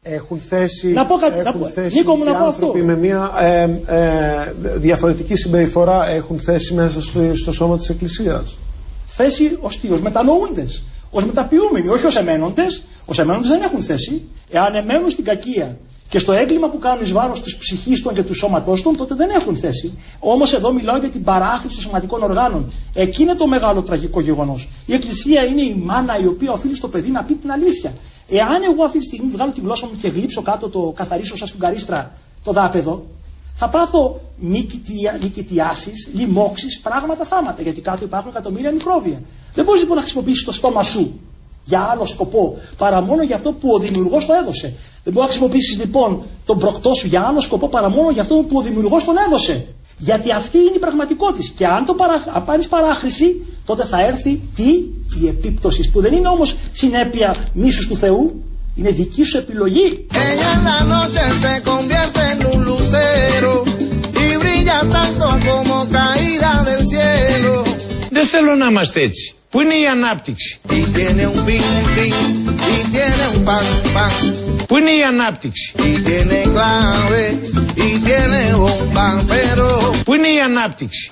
Έχουν θέσει, να πω κάτι, Νίκο μου, να πω αυτό. Με μια διαφορετική συμπεριφορά έχουν θέσει μέσα στο σώμα της Εκκλησίας. Θέση ως μετανοούντες, ως μεταποιούμενοι, όχι ως εμένοντες. Ως εμένοντες δεν έχουν θέση. Εάν εμένουν στην κακία και στο έγκλημα που κάνουν εις βάρος της ψυχής των και του σώματός των, τότε δεν έχουν θέση. Όμως εδώ μιλάω για την παράχρηση των σωματικών οργάνων. Εκεί είναι το μεγάλο τραγικό γεγονός. Η Εκκλησία είναι η μάνα η οποία οφείλει στο παιδί να πει την αλήθεια. Εάν εγώ αυτή τη στιγμή βγάλω τη γλώσσα μου και γλύψω κάτω, το καθαρίσω σαν σφουγγαρίστρα το δάπεδο, θα πάθω νικητιάσεις, λοιμώξεις, πράγματα, θάματα. Γιατί κάτω υπάρχουν εκατομμύρια μικρόβια. Δεν μπορείς λοιπόν να χρησιμοποιήσεις το στόμα σου για άλλο σκοπό παρά μόνο για αυτό που ο δημιουργός το έδωσε. Δεν μπορείς να χρησιμοποιήσεις λοιπόν τον προκτό σου για άλλο σκοπό παρά μόνο για αυτό που ο δημιουργός τον έδωσε. Γιατί αυτή είναι η πραγματικότητα. Και αν κάνεις παράχρηση, τότε θα έρθει η επίπτωση, που δεν είναι όμως συνέπεια μίσους του Θεού, είναι δική σου επιλογή. Δεν θέλω να είμαστε έτσι. Πού είναι η ανάπτυξη? Πού είναι η ανάπτυξη? Πού είναι η ανάπτυξη?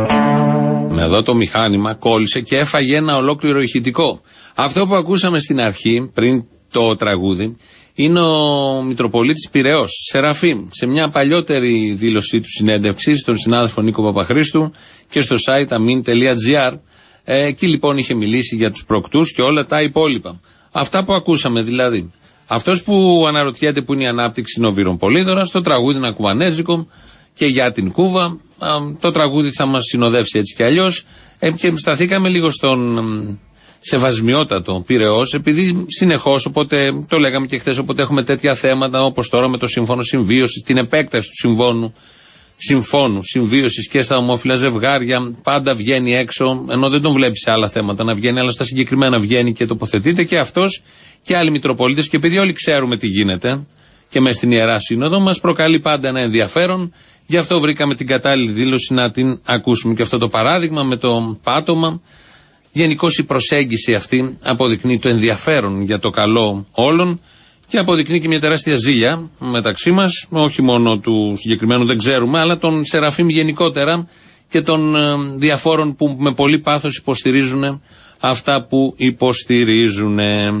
Εδώ το μηχάνημα κόλλησε και έφαγε ένα ολόκληρο ηχητικό. Αυτό που ακούσαμε στην αρχή, πριν το τραγούδι, είναι ο Μητροπολίτης Πειραιώς, Σεραφείμ, σε μια παλιότερη δήλωσή του συνέντευξη στον συνάδελφο Νίκο Παπαχρήστου και στο site amin.gr. Εκεί λοιπόν είχε μιλήσει για τους προκτούς και όλα τα υπόλοιπα. Αυτά που ακούσαμε δηλαδή. Αυτός που αναρωτιέται που είναι η ανάπτυξη είναι ο Βύρον Πολύδωρας, το τραγούδι είναι κουβανέζικο και για την Κούβα. Το τραγούδι θα μας συνοδεύσει έτσι κι αλλιώς. Και σταθήκαμε λίγο στον σεβασμιότατο Πειραιώς, επειδή συνεχώς, οπότε το λέγαμε και χθες, οπότε έχουμε τέτοια θέματα όπως τώρα με το Σύμφωνο Συμβίωσης, την επέκταση του Συμφώνου Συμβίωσης και στα ομόφυλα ζευγάρια, πάντα βγαίνει έξω, ενώ δεν τον βλέπει σε άλλα θέματα να βγαίνει, αλλά στα συγκεκριμένα βγαίνει και τοποθετείται και αυτός και άλλοι Μητροπολίτες. Και επειδή όλοι ξέρουμε τι γίνεται και μες στην Ιερά Σύνοδο, μας προκαλεί πάντα ένα ενδιαφέρον. Γι' αυτό βρήκαμε την κατάλληλη δήλωση να την ακούσουμε. Και αυτό το παράδειγμα με το πάτωμα, γενικώς η προσέγγιση αυτή αποδεικνύει το ενδιαφέρον για το καλό όλων και αποδεικνύει και μια τεράστια ζήλια μεταξύ μας, όχι μόνο του συγκεκριμένου δεν ξέρουμε, αλλά των Σεραφείμ γενικότερα και των διαφόρων που με πολύ πάθος υποστηρίζουν αυτά που υποστηρίζουν.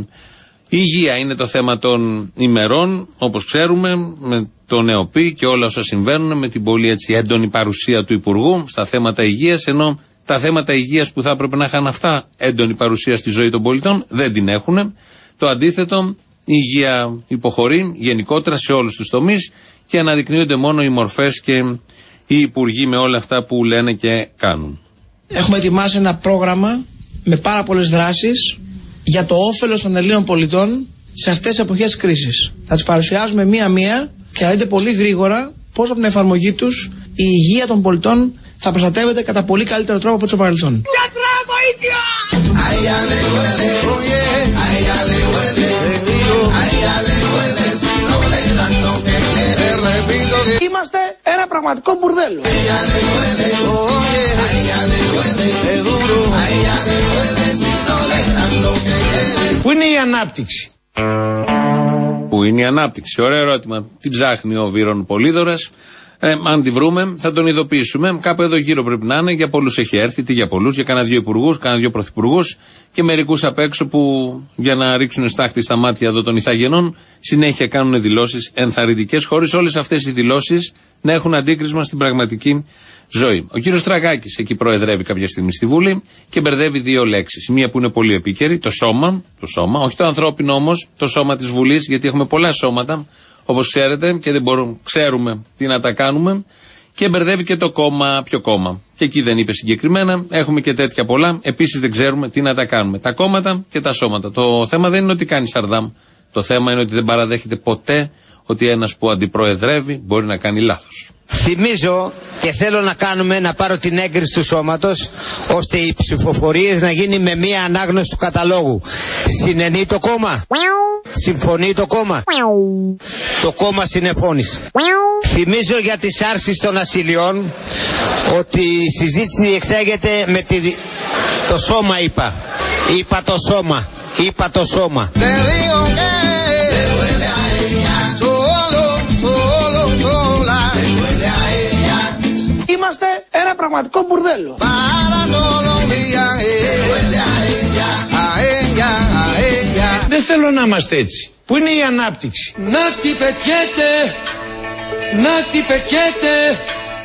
Η υγεία είναι το θέμα των ημερών, όπως ξέρουμε, με το ΝΕΟΠΗ και όλα όσα συμβαίνουν, με την πολύ έτσι έντονη παρουσία του Υπουργού στα θέματα υγείας, ενώ τα θέματα υγείας που θα έπρεπε να είχαν αυτά έντονη παρουσία στη ζωή των πολιτών δεν την έχουν. Το αντίθετο, η υγεία υποχωρεί γενικότερα σε όλους τους τομείς και αναδεικνύονται μόνο οι μορφές και οι υπουργοί με όλα αυτά που λένε και κάνουν. Έχουμε ετοιμάσει ένα πρόγραμμα με πάρα πολλές δράσεις για το όφελος των Ελλήνων πολιτών σε αυτές τις εποχές κρίσης. Θα τις παρουσιάζουμε μία-μία και θα δείτε πολύ γρήγορα πώς από την εφαρμογή τους η υγεία των πολιτών θα προστατεύεται κατά πολύ καλύτερο τρόπο από το παρελθόν. Είμαστε ένα πραγματικό μπουρδέλο. Πού είναι η ανάπτυξη? Πού είναι η ανάπτυξη? Ωραίο ερώτημα. Την ψάχνει ο Βύρον Πολύδωρας. Αν τη βρούμε, θα τον ειδοποιήσουμε. Κάπου εδώ γύρω πρέπει να είναι. Για πολλούς έχει έρθει, τι για πολλούς, για κάνα δύο υπουργούς, κάνα δύο πρωθυπουργούς και μερικούς απ' έξω που για να ρίξουν στάχτη στα μάτια εδώ των ηθαγενών συνέχεια κάνουν δηλώσεις ενθαρρυντικές, χωρίς όλες αυτές οι δηλώσεις να έχουν αντίκρισμα στην πραγματική ζωή. Ο κύριος Τραγάκης εκεί προεδρεύει κάποια στιγμή στη Βουλή και μπερδεύει δύο λέξεις. Μία που είναι πολύ επίκαιρη, το σώμα, όχι το ανθρώπινο όμως, το σώμα της Βουλής, γιατί έχουμε πολλά σώματα. Όπως ξέρετε και δεν ξέρουμε τι να τα κάνουμε, και μπερδεύει και το κόμμα, ποιο κόμμα. Και εκεί δεν είπε συγκεκριμένα, έχουμε και τέτοια πολλά. Επίσης δεν ξέρουμε τι να τα κάνουμε. Τα κόμματα και τα σώματα. Το θέμα δεν είναι ότι κάνει Σαρδάμ. Το θέμα είναι ότι δεν παραδέχεται ποτέ ότι ένας που αντιπροεδρεύει μπορεί να κάνει λάθος. Θυμίζω και θέλω να πάρω την έγκριση του σώματος ώστε οι ψηφοφορίες να γίνει με μία ανάγνωση του καταλόγου. Συνενεί το κόμμα? Συμφωνεί το κόμμα? Το κόμμα συνεφώνησε. Θυμίζω για τις άρσεις των ασυλιών ότι η συζήτηση διεξάγεται με το σώμα είπα το σώμα. πραγματικό μπουρδέλο. Δεν θέλω να είμαστε έτσι. Πού είναι η ανάπτυξη? Να τι πετιέται, να τι πετιέται.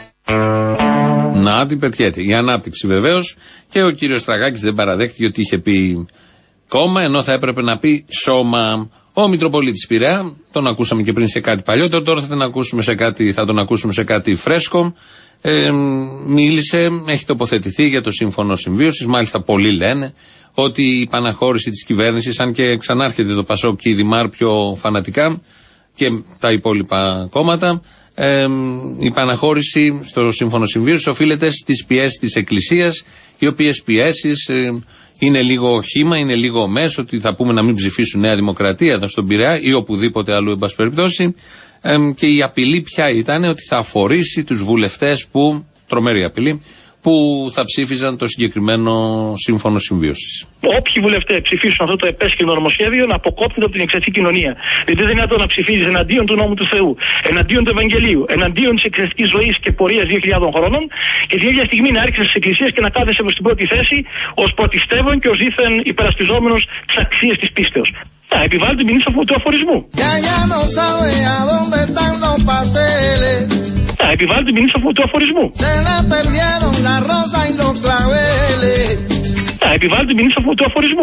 Να την πετιέται. Η ανάπτυξη βεβαίως, και ο κύριος Στραγάκης δεν παραδέχτηκε ότι είχε πει κόμμα, ενώ θα έπρεπε να πει σώμα. Ο Μητροπολίτης Πειραιά, τον ακούσαμε και πριν σε κάτι παλιότερο, τώρα θα τον ακούσουμε σε κάτι φρέσκο. Μίλησε, έχει τοποθετηθεί για το σύμφωνο συμβίωσης. Μάλιστα πολλοί λένε ότι η παναχώρηση της κυβέρνησης, αν και ξανάρχεται το Πασόκ και η Δημάρ πιο φανατικά και τα υπόλοιπα κόμματα, η παναχώρηση στο σύμφωνο συμβίωσης οφείλεται στις πιέσεις της Εκκλησίας, οι οποίες πιέσεις είναι λίγο χύμα, είναι λίγο μέσο, ότι θα πούμε να μην ψηφίσουν Νέα Δημοκρατία εδώ στον Πειραιά ή οπουδήποτε αλλού, εν πάση περιπτώσει. Και η απειλή ποια ήταν? Ότι θα αφορήσει τους βουλευτές που, τρομερή απειλή, που θα ψήφιζαν το συγκεκριμένο σύμφωνο συμβίωσης. Όποιοι βουλευτές ψηφίσουν αυτό το επέσχυνο νομοσχέδιο να αποκόπτουν από την εκκλησιαστική κοινωνία. Δηλαδή δεν είναι δυνατόν να ψηφίζεις εναντίον του νόμου του Θεού, εναντίον του Ευαγγελίου, εναντίον της εκκλησιαστικής ζωής και πορείας 2.000 χρόνων και την ίδια στιγμή να άρχισες στις εκκλησίες και να κάθεσαι στην πρώτη θέση ως πρωτιστεύων και ως δίθεν υπερασπιζόμενος τις αξίες της πίστεως. Να επιβάλλει την ποινή του αφορισμού. Να επιβάλλει την ποινή του αφορισμού. Να επιβάλλει την ποινή του αφορισμού.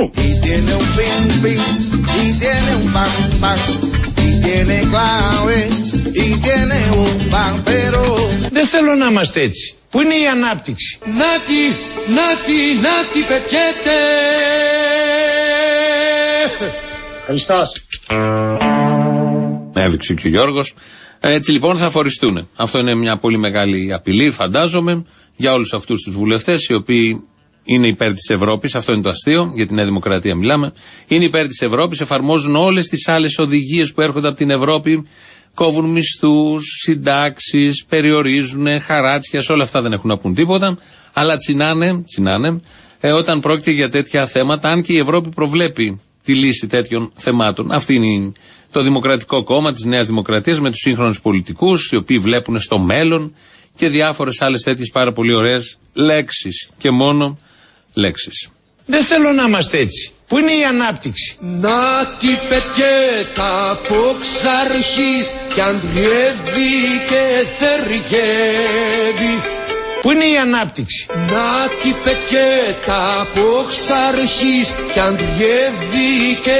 Δεν θέλω να είμαστε έτσι. Πού είναι η ανάπτυξη? Να τι πετιέται. Χριστός. Έβηξε και ο Γιώργος. Έτσι λοιπόν θα αφοριστούν. Αυτό είναι μια πολύ μεγάλη απειλή, φαντάζομαι, για όλους αυτούς τους βουλευτές οι οποίοι είναι υπέρ της Ευρώπης. Αυτό είναι το αστείο, για την Νέα Δημοκρατία μιλάμε. Είναι υπέρ της Ευρώπης, εφαρμόζουν όλες τις άλλες οδηγίες που έρχονται από την Ευρώπη, κόβουν μισθούς, συντάξεις, περιορίζουν, χαράτσια, σε όλα αυτά δεν έχουν να πούν τίποτα. Αλλά τσινάνε όταν πρόκειται για τέτοια θέματα, αν και η Ευρώπη προβλέπει τη λύση τέτοιων θεμάτων. Αυτή είναι το Δημοκρατικό Κόμμα της Νέας Δημοκρατίας με τους σύγχρονους πολιτικούς, οι οποίοι βλέπουν στο μέλλον και διάφορες άλλες τέτοιες πάρα πολύ ωραίες λέξεις και μόνο λέξεις. Δεν θέλω να είμαστε έτσι. Πού είναι η ανάπτυξη? Να τι πετιέτα από ξαρχής κι αντριεύει και θεργεύει. Πού είναι η ανάπτυξη? Να τι πετιέτα από ξαρχής κι αντριεύει και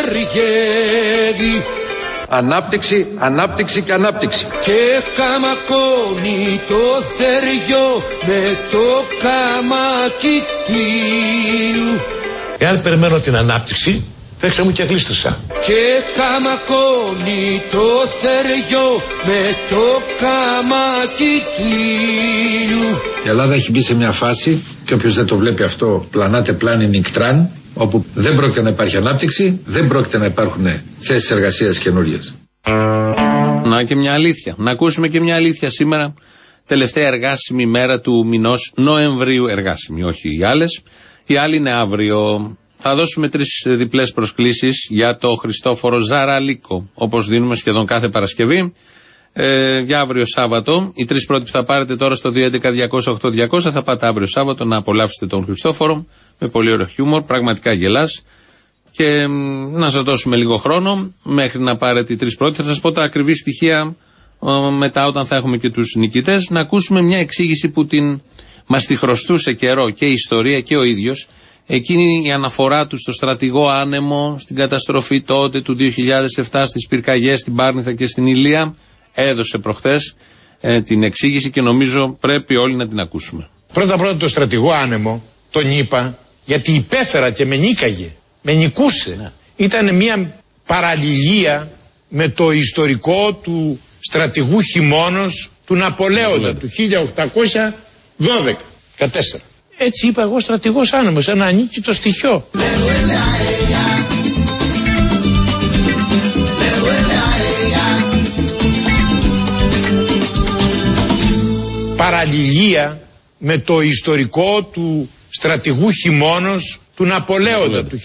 θεργεύει. Ανάπτυξη, ανάπτυξη και ανάπτυξη. Και καμακώνει το θεριό με το καμάκι του. Εάν περιμένω την ανάπτυξη, παίξα μου και γλίστρισα. Και καμακώνει το θεριό με το καμάκι του. Η Ελλάδα έχει μπει σε μια φάση, και όποιος δεν το βλέπει αυτό, πλανάτε πλάνη νικτράν, όπου δεν πρόκειται να υπάρχει ανάπτυξη, δεν πρόκειται να υπάρχουν θέσεις εργασίας καινούριες. Να και μια αλήθεια. Να ακούσουμε και μια αλήθεια σήμερα. Τελευταία εργάσιμη μέρα του μηνός Νοεμβρίου. Εργάσιμη, όχι οι άλλες. Οι άλλοι είναι αύριο. Θα δώσουμε 3 διπλές προσκλήσεις για το Χριστόφορο Ζαραλίκο, όπως δίνουμε σχεδόν κάθε Παρασκευή. Για αύριο Σάββατο. Οι 3 πρώτοι που θα πάρετε τώρα στο 211-200-8200 θα πάτε αύριο Σάββατο να απολαύσετε τον Χριστόφορο με πολύ ωραίο χιούμορ. Πραγματικά γελάς. Και να σας δώσουμε λίγο χρόνο μέχρι να πάρετε οι 3 πρώτοι. Θα σας πω τα ακριβή στοιχεία μετά, όταν θα έχουμε και τους νικητές. Να ακούσουμε μια εξήγηση που μας τη χρωστούσε καιρό και η ιστορία και ο ίδιος. Εκείνη η αναφορά του στο στρατηγό άνεμο, στην καταστροφή τότε του 2007 στις πυρκαγιές στην Πάρνηθα και στην Ηλία, έδωσε προχθές την εξήγηση και νομίζω πρέπει όλοι να την ακούσουμε. Πρώτα το στρατηγό άνεμο τον είπα γιατί υπέφερα και με νίκαγε, με νικούσε. Ναι. Ήταν μια παραλληλία με το ιστορικό του στρατηγού χειμώνος του Ναπολέοντα του 1812-14. Έτσι είπα εγώ στρατηγός άνεμος, ένα ανίκητο στοιχείο. Παραλληλία με το ιστορικό του στρατηγού χειμώνος του Ναπολέοντα του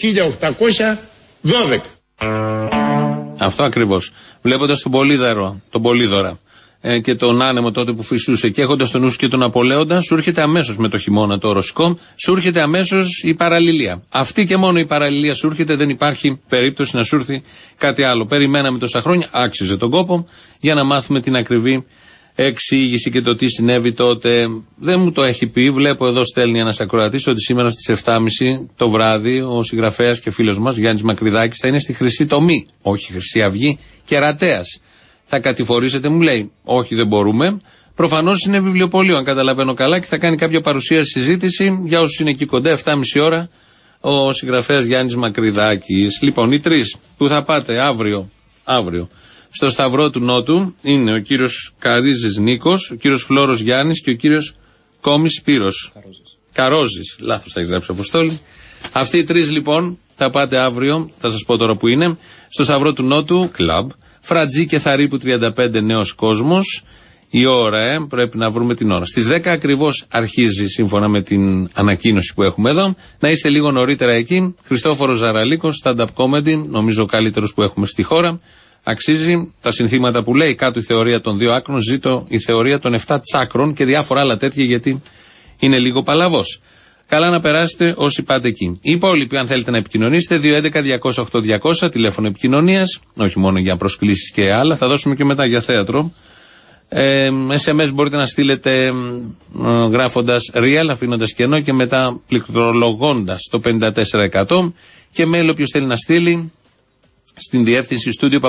1812. Αυτό ακριβώς. Βλέποντας τον Πολύδωρα, και τον άνεμο τότε που φυσούσε και έχοντας στο νου σου και τον Απολέοντα, σου έρχεται αμέσως με το χειμώνα το ρωσικό, σου έρχεται αμέσως η παραλληλία. Αυτή και μόνο η παραλληλία σου έρχεται, δεν υπάρχει περίπτωση να σου έρθει κάτι άλλο. Περιμέναμε τόσα χρόνια, άξιζε τον κόπο για να μάθουμε την ακριβή εξήγηση και το τι συνέβη τότε. Δεν μου το έχει πει. Βλέπω εδώ στέλνει ένας ακροατής ότι σήμερα στις 7.30 το βράδυ ο συγγραφέας και φίλος μας Γιάννης Μακρυδάκης θα είναι στη Χρυσή Τομή, όχι Χρυσή Αυγή, Κερατέας. Θα κατηφορήσετε, μου λέει. Όχι, δεν μπορούμε. Προφανώς είναι βιβλιοπωλείο, αν καταλαβαίνω καλά, και θα κάνει κάποια παρουσίαση, συζήτηση για όσους είναι εκεί κοντά, 7.30 ώρα, ο συγγραφέας Γιάννης Μακρυδάκης. Λοιπόν, οι τρεις που θα πάτε αύριο στο Σταυρό του Νότου είναι ο κύριος Καρίζης Νίκος, ο κύριος Φλόρος Γιάννης και ο κύριος Κόμης Σπύρος. Καρόζης. Λάθος θα έχει γράψει, Αποστόλη. Αυτοί οι τρεις λοιπόν θα πάτε αύριο, θα σας πω τώρα που είναι, στο Σταυρό του Νότου, κλαμπ, Φρατζή και Θαρύπου 35, Νέος Κόσμος. Η ώρα, πρέπει να βρούμε την ώρα. Στις 10 ακριβώς αρχίζει, σύμφωνα με την ανακοίνωση που έχουμε εδώ. Να είστε λίγο νωρίτερα εκεί. Χριστόφορος Ζαραλίκος, stand-up comedy, νομίζω ο καλύτερος που έχουμε στη χώρα. Αξίζει τα συνθήματα που λέει, κάτω η θεωρία των 2 άκρων, ζήτω η θεωρία των 7 τσάκρων και διάφορα άλλα τέτοια, γιατί είναι λίγο παλαβός. Καλά να περάσετε όσοι πάτε εκεί. Οι υπόλοιποι, αν θέλετε να επικοινωνήσετε, 211-208-200, τηλέφωνο επικοινωνίας, όχι μόνο για προσκλήσεις και άλλα, θα δώσουμε και μετά για θέατρο. SMS μπορείτε να στείλετε γράφοντας real, αφήνοντας κενό και μετά πληκτρολογώντας το 54%. Και mail όποιος θέλει να στείλει στην διεύθυνση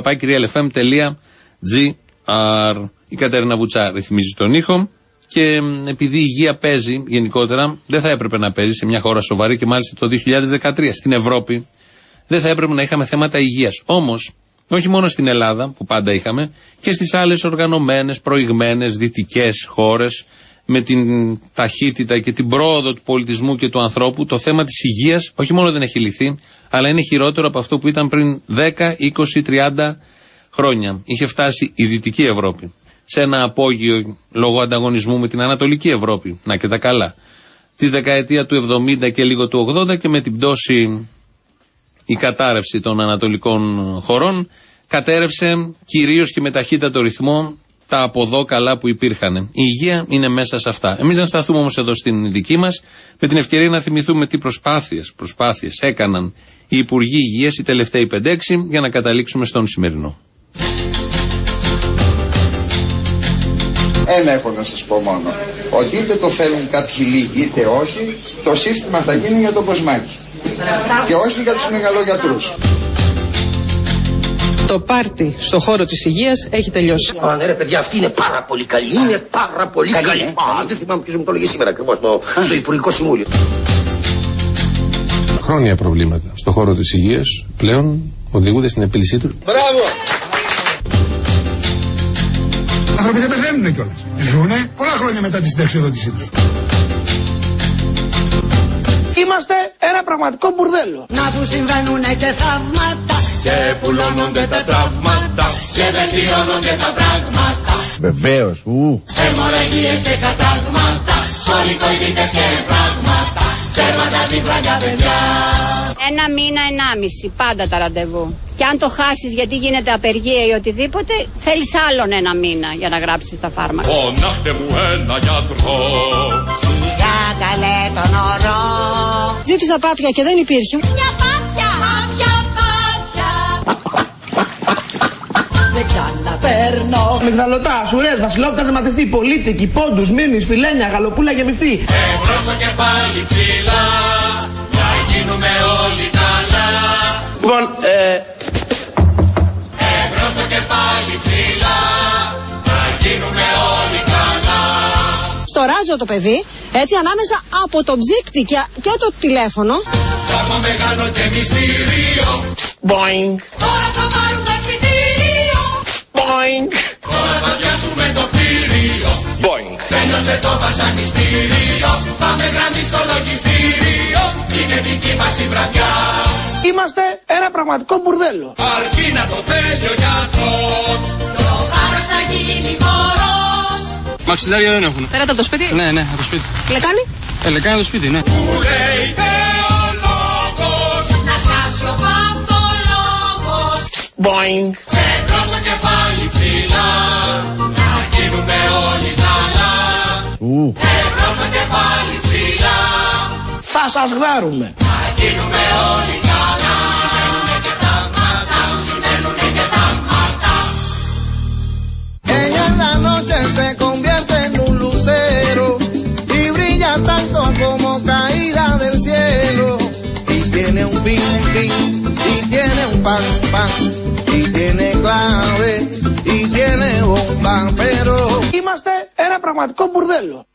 studio@realfm.gr. Η Κατερίνα Βουτσά ρυθμίζει τον ήχο. Και επειδή η υγεία παίζει γενικότερα, δεν θα έπρεπε να παίζει σε μια χώρα σοβαρή και μάλιστα το 2013 στην Ευρώπη, δεν θα έπρεπε να είχαμε θέματα υγείας. Όμως, όχι μόνο στην Ελλάδα που πάντα είχαμε, και στις άλλες οργανωμένες, προηγμένες, δυτικές χώρες, με την ταχύτητα και την πρόοδο του πολιτισμού και του ανθρώπου, το θέμα της υγείας όχι μόνο δεν έχει λυθεί, αλλά είναι χειρότερο από αυτό που ήταν πριν 10, 20, 30 χρόνια. Είχε φτάσει η Δυτική Ευρώπη σε ένα απόγειο λόγω ανταγωνισμού με την Ανατολική Ευρώπη, να και τα καλά, τη δεκαετία του 70 και λίγο του 80, και με την πτώση, η κατάρρευση των ανατολικών χωρών κατέρευσε κυρίως και με ταχύτατο ρυθμό τα από εδώ καλά που υπήρχαν. Η υγεία είναι μέσα σε αυτά. Εμείς να σταθούμε όμως εδώ στην δική μας, με την ευκαιρία να θυμηθούμε τι προσπάθειες έκαναν οι Υπουργοί Υγείας οι τελευταίοι 5-6 για να καταλήξουμε στον σημερινό. Ένα έχω να σας πω μόνο, ότι είτε το θέλουν κάποιοι λίγοι είτε όχι, το σύστημα θα γίνει για τον Κοσμάκη και όχι για τους μεγαλογιατρούς. Το πάρτι στο χώρο της υγείας έχει τελειώσει. Ναι ρε παιδιά, αυτή είναι πάρα πολύ καλή, είναι πάρα πολύ καλή. Δεν θυμάμαι ποιος μου το λέγει σήμερα ακριβώς στο Υπουργικό Συμβούλιο. Χρόνια προβλήματα στο χώρο της υγείας πλέον οδηγούνται στην επίλυσή του. Μπράβο! Οι άνθρωποι δεν πεθαίνουν κιόλας. Ζουνε πολλά χρόνια μετά τη συνταξιοδότησή τους. Είμαστε ένα πραγματικό μπουρδέλο. Να που συμβαίνουνε και θαύματα και πουλώνονται τα τραύματα και βελτιώνονται τα πράγματα. Βεβαίως, Αιμορραγίες και κατάγματα, σχολικοειδίτες και φράγματα, τέρματα τη βράδια παιδιά. 1 μήνα, 1,5 πάντα τα ραντεβού. Και αν το χάσεις γιατί γίνεται απεργία ή οτιδήποτε, θέλεις άλλον 1 μήνα για να γράψεις τα φάρμακα. Φωνάχτε μου ένα γιατρό. Σιγά καλέ τον ορό. Ζήτησα πάπια και δεν υπήρχε. Μια πάπια, πάπια. Δεν ξαναπέρνω. Μυγδαλωτά, σουρές, βασιλόπτας, ματιστή, πολίτικη, πόντους, μύρνης, φιλένια, γαλοπούλα γεμιστή. Εμπρός στο κεφάλι ψηλά, να γίνουμε όλοι καλά. Λοιπόν, Εμπρός στο κεφάλι ψηλά, να γίνουμε όλοι καλά. Στο ράζο το παιδί, έτσι ανάμεσα από το ψύκτη και το τηλέφωνο. Κάμα μεγάλο και μυστήριο. Boing. Τώρα θα πάρουμε εξιτήριο. Boing. Τώρα θα πιάσουμε το κτίριο. Boing. Τέλειωσε το βασανιστήριο. Πάμε γραμμή στο λογιστήριο. Είναι δική μας η βραδιά. Είμαστε ένα πραγματικό μπουρδέλο. Αρκεί να το θέλει ο γιατρός. Το χάρος θα γίνει χώρος. Μαξιλάρια δεν έχουν. Πέρατε από το σπίτι. Ναι, από το σπίτι. Λεκάνη. Λεκάνη από το σπίτι, ναι. Που λέει θεολόγος. Να σκάσει ο παπτολόγος. Boing. Τσέντρο στο κεφάλι ψηλά. Να γίνουμε Πού? Θα σας γδάρουμε. Ella en la noche se convierte en un lucero y brilla tanto como caída del cielo. Y tiene un pin pin, y tiene un pan pan, y tiene clave, y tiene bomba, pero... Είμαστε ένα πραγματικό μπουρδέλο.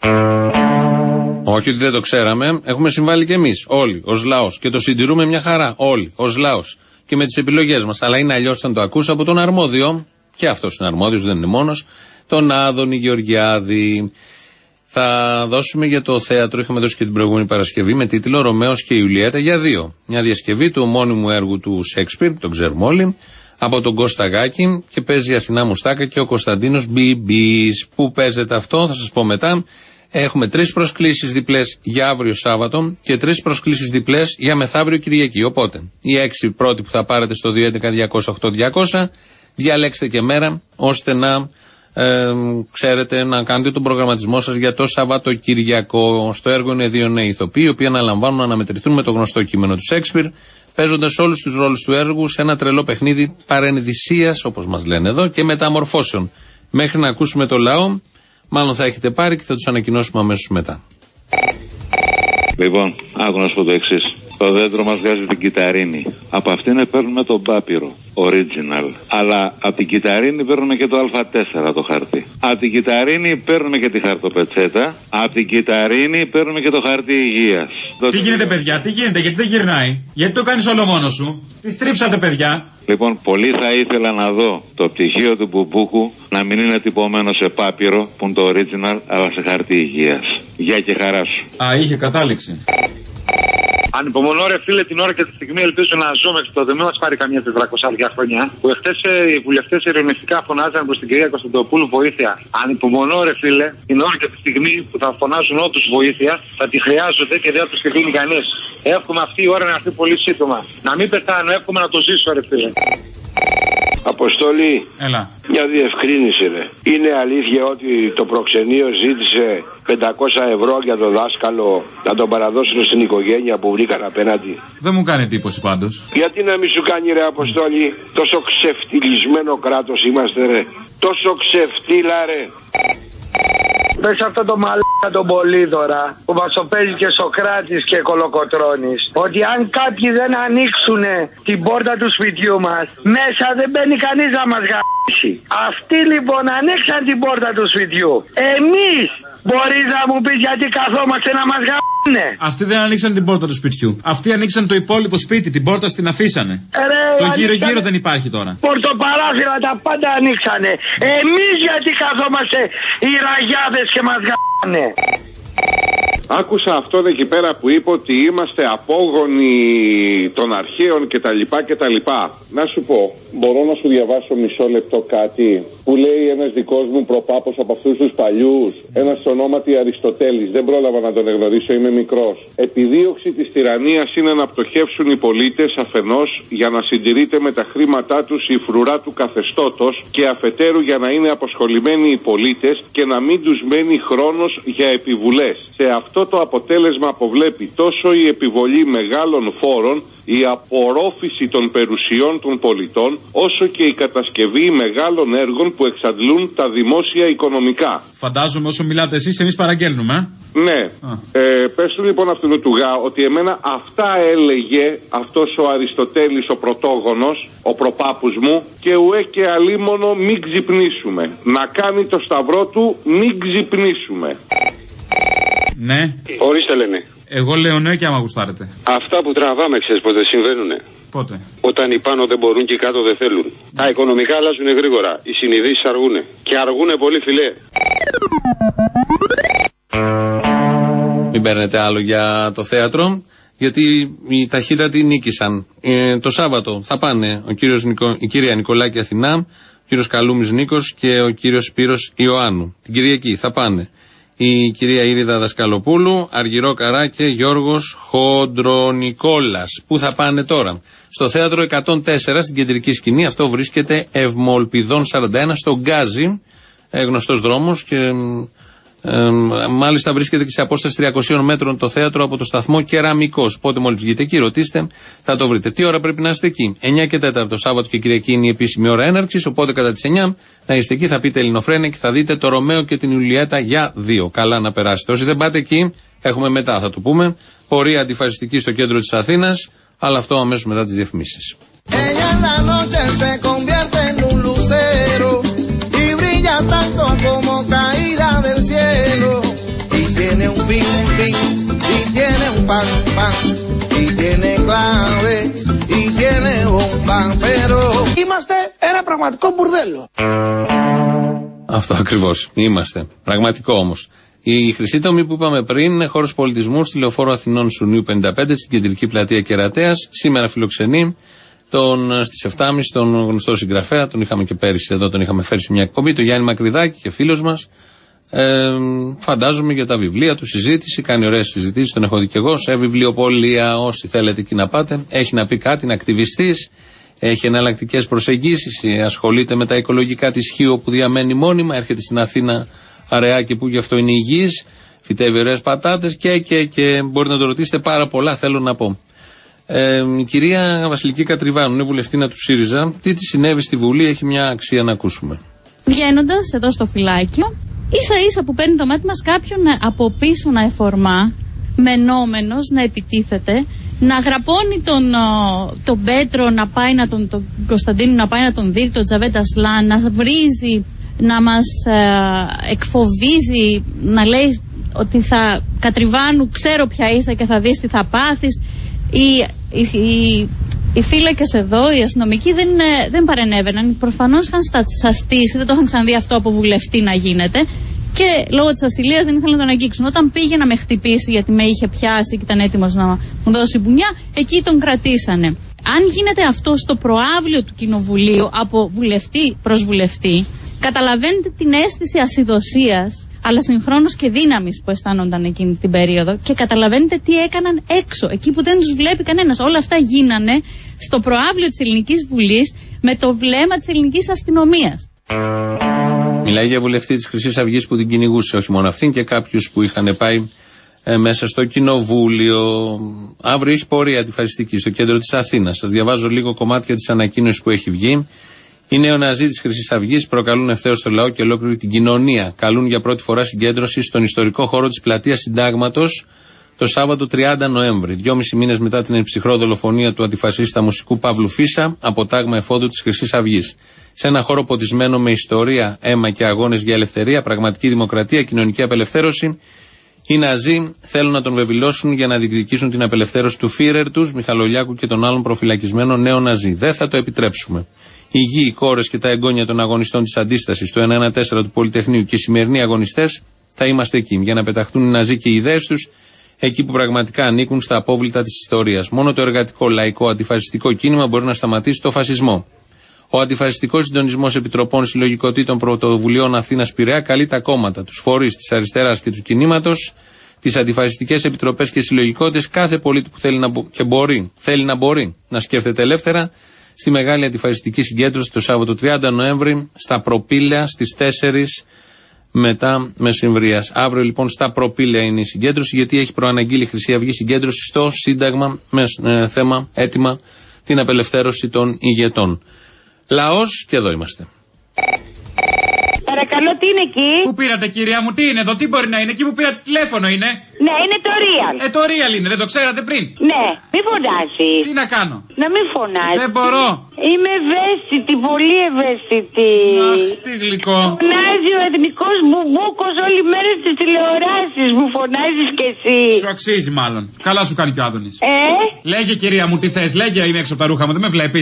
Όχι ότι δεν το ξέραμε, έχουμε συμβάλει κι εμείς όλοι ως λαός και το συντηρούμε μια χαρά όλοι ως λαός και με τις επιλογές μας. Αλλά είναι αλλιώς όταν το ακούς από τον αρμόδιο, και αυτός είναι αρμόδιος, δεν είναι μόνος, τον Άδωνη Γεωργιάδη. Θα δώσουμε για το θέατρο, είχαμε δώσει και την προηγούμενη Παρασκευή, με τίτλο Ρωμαίος και Ιουλιέτα για δύο. Μια διασκευή του ομώνυμου έργου του Σέξπιρ, τον ξέρουμε όλοι, από τον Κώστα Γάκη, και παίζει η Αθηνά Μουστάκα και ο Κωνσταντίνος Μπιμπής. Πού παίζεται αυτό, θα σας πω μετά. Έχουμε 3 προσκλήσεις διπλές για αύριο Σάββατο και 3 προσκλήσεις διπλές για μεθαύριο Κυριακή. Οπότε, οι 6 πρώτοι που θα πάρετε στο 211-200-8200, διαλέξτε και μέρα, ώστε να ξέρετε να κάνετε τον προγραμματισμό σας για το Σαββατοκυριακό. Στο έργο είναι 2 νέοι ηθοποιοί, οι οποίοι αναλαμβάνουν να αναμετρηθούν με το γνωστό κείμενο του Σέξπιρ, παίζοντας όλους τους ρόλους του έργου σε ένα τρελό παιχνίδι παρενδυσίας, όπως μας λένε εδώ, και μεταμορφώσεων. Μέχρι να ακούσουμε το λαό, μάλλον θα έχετε πάρει και θα τους ανακοινώσουμε αμέσως μετά. Λοιπόν, άκου να σου πω το εξής. Το δέντρο μας βγάζει την κυταρίνη. Από αυτήν παίρνουμε τον πάπυρο, original. Αλλά από την κυταρίνη παίρνουμε και το Α4 το χαρτί. Από την κυταρίνη παίρνουμε και τη χαρτοπετσέτα. Από την κυταρίνη παίρνουμε και το χαρτί υγείας. Τι γίνεται, παιδιά, τι γίνεται, γιατί δεν γυρνάει? Γιατί το κάνεις όλο μόνος σου? Τι στρίψατε, παιδιά? Λοιπόν, πολύ θα ήθελα να δω το πτυχίο του Μπουμπούκου να μην είναι τυπωμένο σε πάπυρο, που είναι το original, αλλά σε χαρτί υγείας. Γεια και χαρά σου. Α, είχε κατάληξη. Ανυπομονώ, ρε φίλε, την ώρα και τη στιγμή ελπίζω να ζω μέχρι τότε. Μην μας πάρει καμία 400 χρόνια. Που εχθές οι βουλευτές ειρηνευτικά φωνάζαν προς την κυρία Κωνσταντοπούλου βοήθεια. Ανυπομονώ, ρε φίλε, την ώρα και τη στιγμή που θα φωνάζουν όντως βοήθεια, θα τη χρειάζονται και δεν θα τους δίνει κανείς. Εύχομαι αυτή η ώρα να έρθει πολύ σύντομα. Να μην πεθάνω, εύχομαι να το ζήσω, ρε φίλε. Αποστολή, έλα. Μια διευκρίνηση, ρε. Είναι αλήθεια ότι το προξενείο ζήτησε 500 ευρώ για τον δάσκαλο να τον παραδώσουν στην οικογένεια που βρήκαν απέναντι? Δεν μου κάνει εντύπωση πάντως. Γιατί να μην σου κάνει, ρε Αποστόλη? Τόσο ξεφτυλισμένο κράτος είμαστε, ρε. Τόσο ξεφτύλα, ρε. Πες αυτό το μαλάκα τον Πολύδωρα που μας το παίζει και Σοκράτης και Κολοκοτρώνης, ότι αν κάποιοι δεν ανοίξουν την πόρτα του σπιτιού μας, μέσα δεν μπαίνει κανείς να μας γαμίσει. Αυτοί λοιπόν ανοίξαν την πόρτα του σπιτιού. Εμείς μπορείς να μου πεις γιατί καθόμαστε να μας γαμίσουνε? Αυτοί δεν ανοίξαν την πόρτα του σπιτιού. Αυτοί ανοίξαν το υπόλοιπο σπίτι, την πόρτα στην αφήσανε. Το γύρω-γύρω δεν υπάρχει τώρα. Πορτοπαράθυρα τα πάντα ανοίξανε. Εμείς γιατί καθόμαστε οι ραγιάδες και μας γαμίσουνε? Άκουσα αυτόν εκεί πέρα που είπε ότι είμαστε απόγονοι των αρχαίων κτλ. Να σου πω, μπορώ να σου διαβάσω μισό λεπτό κάτι που λέει ένας δικός μου προπάπος από αυτούς τους παλιούς, ένας ονόματι Αριστοτέλης, δεν πρόλαβα να τον εγνωρίσω, είμαι μικρός. Επιδίωξη της τυραννίας είναι να πτωχεύσουν οι πολίτες αφενός για να συντηρείται με τα χρήματά τους η φρουρά του καθεστώτος και αφετέρου για να είναι αποσχολημένοι οι πολίτες και να μην τους μένει χρόνος για επιβουλές. Σε αυτό το αποτέλεσμα αποβλέπει τόσο η επιβολή μεγάλων φόρων, η απορρόφηση των περιουσιών των πολιτών, όσο και η κατασκευή μεγάλων έργων που εξαντλούν τα δημόσια οικονομικά. Φαντάζομαι όσο μιλάτε εσείς, εμείς παραγγέλνουμε. Ναι. Πες του λοιπόν αυτού του γά ότι εμένα αυτά έλεγε αυτός ο Αριστοτέλης ο πρωτόγονος, ο προπάπους μου, και ουέ και αλίμονο μην ξυπνήσουμε. Να κάνει το σταυρό του μην ξυπνήσουμε. Ναι. Ορίστε, λένε. Εγώ λέω ναι και άμα γουστάρετε. Αυτά που τραβάμε, ξέρεις πότε συμβαίνουνε? Πότε? Όταν οι πάνω δεν μπορούν και οι κάτω δεν θέλουν. Τα οικονομικά αλλάζουν γρήγορα. Οι συνειδήσεις αργούνε. Και αργούνε πολύ, φιλέ. Μην παίρνετε άλλο για το θέατρο, γιατί οι ταχύτατοι νίκησαν. Το Σάββατο θα πάνε η κυρία Νικολάκη Αθηνά, ο κύριος Καλούμης Νίκος και ο κύριος Σπύρος Ιωάννου. Την Κυριακή θα πάνε η κυρία Ήριδα Δασκαλοπούλου, Αργυρό Καρά και Γιώργος Χοντρονικόλας. Πού θα πάνε τώρα? Στο θέατρο 104 στην κεντρική σκηνή. Αυτό βρίσκεται Ευμολπιδών 41 στο Γκάζι, γνωστός δρόμος, και Μάλιστα βρίσκεται και σε απόσταση 300 μέτρων το θέατρο από το σταθμό Κεραμικός. Οπότε μόλις βγείτε εκεί, ρωτήστε, θα το βρείτε. Τι ώρα πρέπει να είστε εκεί? 9 και 4 Σάββατο και Κυριακή είναι η επίσημη ώρα έναρξης. Οπότε κατά τις 9 να είστε εκεί, θα πείτε Ελληνοφρένεια και θα δείτε το Ρωμαίο και την Ιουλιέτα για 2. Καλά να περάσετε. Όσοι δεν πάτε εκεί, έχουμε μετά, θα το πούμε, πορεία αντιφασιστική στο κέντρο της Αθήνας, αλλά αυτό αμέσως μετά τις διαφημίσεις. Tanto como caída del cielo y tiene un pin pin y tiene un pan pan y tiene clave y tiene bomba pero είμαστε ένα πραγματικό μπουρδέλο. Αυτό ακριβώς είμαστε. Πραγματικό όμως. Η Χρυσή Τομή που είπαμε πριν είναι χώρος πολιτισμού στη Λεωφόρο Αθηνών Σουνίου 55 στην κεντρική πλατεία Κερατέας. Σήμερα φιλοξενεί στις 7.30 τον γνωστό συγγραφέα, τον είχαμε και πέρυσι εδώ, τον είχαμε φέρει σε μια εκπομπή, τον Γιάννη Μακρυδάκη και φίλος μας. Φαντάζομαι για τα βιβλία του συζήτηση, κάνει ωραίες συζητήσεις, τον έχω δει και εγώ σε βιβλιοπωλεία, όσοι θέλετε εκεί να πάτε. Έχει να πει κάτι, είναι ακτιβιστής, έχει εναλλακτικές προσεγγίσεις, ασχολείται με τα οικολογικά της Χίου που διαμένει μόνιμα, έρχεται στην Αθήνα Αρεάκη που γι' αυτό είναι υγιής, φυτεύει ωραίες πατάτες και μπορείτε να το ρωτήσετε πάρα πολλά, θέλω να πω. Η κυρία Βασιλική Κατριβάνου είναι βουλευτήνα του ΣΥΡΙΖΑ. Τι της συνέβη στη Βουλή έχει μια αξία να ακούσουμε. Βγαίνοντας εδώ στο φυλάκιο, ίσα ίσα που παίρνει το μάτι μας κάποιον από πίσω να εφορμά, μενόμενος να επιτίθεται, να γραπώνει τον Πέτρο να πάει τον Κωνσταντίνο να πάει να τον δει, τον Τζαβέτα Σλάν, να βρίζει, να μας εκφοβίζει, να λέει ότι θα Κατριβάνου ξέρω ποια είσαι και θα δεις τι θα πάθεις. Οι φύλακες εδώ, οι αστυνομικοί δεν παρενέβαιναν. Προφανώς είχαν σαστήσει, δεν το είχαν ξαναδεί αυτό από βουλευτή να γίνεται. Και λόγω της ασυλίας δεν ήθελαν να τον αγγίξουν. Όταν πήγε να με χτυπήσει, γιατί με είχε πιάσει και ήταν έτοιμος να μου δώσει μπουνιά, εκεί τον κρατήσανε. Αν γίνεται αυτό στο προαύλιο του Κοινοβουλίου από βουλευτή προς βουλευτή, καταλαβαίνετε την αίσθηση ασυδοσίας, αλλά συγχρόνως και δύναμης που αισθάνονταν εκείνη την περίοδο και καταλαβαίνετε τι έκαναν έξω, εκεί που δεν τους βλέπει κανένας. Όλα αυτά γίνανε στο προαύλιο της Ελληνικής Βουλής με το βλέμμα της ελληνικής αστυνομίας. Μιλάει για βουλευτή της Χρυσής Αυγής που την κυνηγούσε, όχι μόνο αυτήν και κάποιους που είχαν πάει μέσα στο Κοινοβούλιο. Αύριο έχει πορεία αντιφασιστική στο κέντρο της Αθήνας. Σας διαβάζω λίγο κομμάτια της ανακοίνωσης που έχει βγει. Οι νεοναζί της Χρυσής Αυγής προκαλούν ευθέως το λαό και ολόκληρη την κοινωνία. Καλούν για πρώτη φορά συγκέντρωση στον ιστορικό χώρο της πλατείας Συντάγματος το Σάββατο 30 Νοέμβρη. 2,5 μήνες μετά την ψυχρό δολοφονία του αντιφασίστα μουσικού Παύλου Φίσα από τάγμα εφόδου της Χρυσής Αυγής. Σε ένα χώρο ποτισμένο με ιστορία, αίμα και αγώνες για ελευθερία, πραγματική δημοκρατία, κοινωνική απελευθέρωση, οι Ναζί θέλουν να τον βεβηλώσουν για να διεκδικήσουν την απελευθέρωση του Φίρερ τους, Μιχαλολιάκου και των άλλων προφυλακισμένων νέων Ναζί. Δεν θα το επιτρέψουμε. Οι γη, οι κόρες και τα εγγόνια των αγωνιστών της αντίστασης του 114 του Πολυτεχνείου και οι σημερινοί αγωνιστές θα είμαστε εκεί για να πεταχτούν οι Ναζί και οι ιδέες τους εκεί που πραγματικά ανήκουν στα απόβλητα της ιστορίας. Μόνο το εργατικό, λαϊκό, αντιφασιστικό κίνημα μπορεί να σταματήσει το φασισμό. Ο Αντιφασιστικός Συντονισμός Επιτροπών Συλλογικοτήτων Πρωτοβουλειών Αθήνας Πειραιά καλεί τα κόμματα, τους φορείς της αριστεράς και του κινήματος, τις αντιφασιστικές επιτροπές και συλλογικότητες, κάθε πολίτη που θέλει να μπορεί να σκέφτεται ελεύθερα, στη μεγάλη αντιφασιστική συγκέντρωση το Σάββατο 30 Νοέμβρη στα Προπήλαια στις 4 μετά μεσημβρίας. Αύριο λοιπόν στα Προπήλαια είναι η συγκέντρωση, γιατί έχει προαναγγείλει η Χρυσή Αυγή συγκέντρωση στο Σύνταγμα με θέμα έτοιμα την απελευθέρωση των ηγετών. Λαός και εδώ είμαστε. Παρακαλώ, τι είναι εκεί? Πού πήρατε, κυρία μου, τι είναι εδώ, τι μπορεί να είναι, εκεί που πήρατε τηλέφωνο είναι? Ναι, είναι το Real. Το Real είναι, δεν το ξέρατε πριν? Ναι, μη φωνάζει. Τι να κάνω? Να μην φωνάζει. Δεν μπορώ. Είμαι ευαίσθητη, πολύ ευαίσθητη. Αχ, τι γλυκό. Φωνάζει ο εθνικός μπουμπούκος όλη μέρα στις τηλεοράσεις. Μου φωνάζεις κι εσύ. Σου αξίζει μάλλον. Καλά σου κάνει και ο Άδωνης. Λέγε, κυρία μου, τι θες, λέγε, είμαι έξω από τα ρούχα μου, δεν με βλέπεις.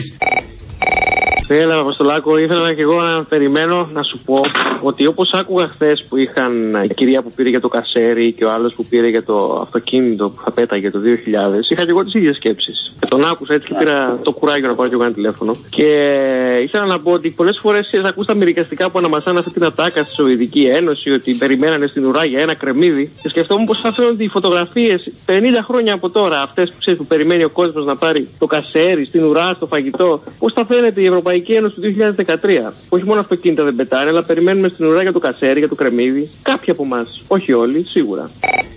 Έλα, Αποστολάκο, ήθελα και εγώ να περιμένω να σου πω ότι όπως άκουγα χθες που είχαν η κυρία που πήρε για το κασέρι και ο άλλος που πήρε για το αυτοκίνητο που θα πέταγε το 2000, είχα και εγώ τις ίδιες σκέψεις. Και τον άκουσα έτσι και πήρα το κουράγιο να πάρω και εγώ ένα τηλέφωνο. Και ήθελα να πω ότι πολλές φορές ακούς τα αμερικαστικά που αναμασάνε αυτή την ατάκα στη Σοβιετική Ένωση, ότι περιμένανε στην ουρά για ένα κρεμμύδι. Και σκεφτόμουν πως θα φαίνονται οι φωτογραφίες 50 χρόνια από τώρα, αυτές που ξέρεις που περιμένει ο κόσμος να πάρει το κασέρι στην ουρά, στο φαγητό, πώς θα φαίνεται η Ευρωπαϊκή Ευρωπαϊκή Ένωση του 2013. Όχι μόνο αυτοκίνητα δεν πετάνε, αλλά περιμένουμε στην ουρά για το κασέρι, για το κρεμμύδι. Κάποιοι από εμάς. Όχι όλοι, σίγουρα.